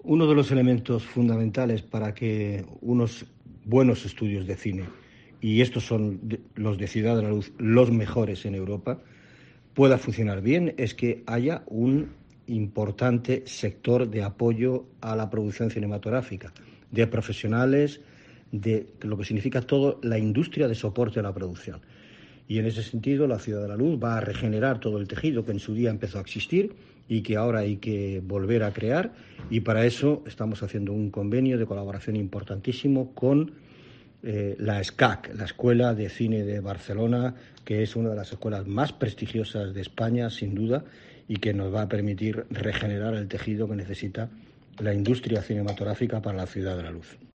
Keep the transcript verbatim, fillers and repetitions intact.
Uno de los elementos fundamentales para que unos buenos estudios de cine, y estos son los de Ciudad de la Luz, los mejores en Europa, pueda funcionar bien, es que haya un importante sector de apoyo a la producción cinematográfica, de profesionales, de lo que significa toda la industria de soporte a la producción. Y en ese sentido, la Ciudad de la Luz va a regenerar todo el tejido que en su día empezó a existir y que ahora hay que volver a crear. Y para eso estamos haciendo un convenio de colaboración importantísimo con eh, la ESCAC, la Escuela de Cine de Barcelona, que es una de las escuelas más prestigiosas de España, sin duda, y que nos va a permitir regenerar el tejido que necesita la industria cinematográfica para la Ciudad de la Luz.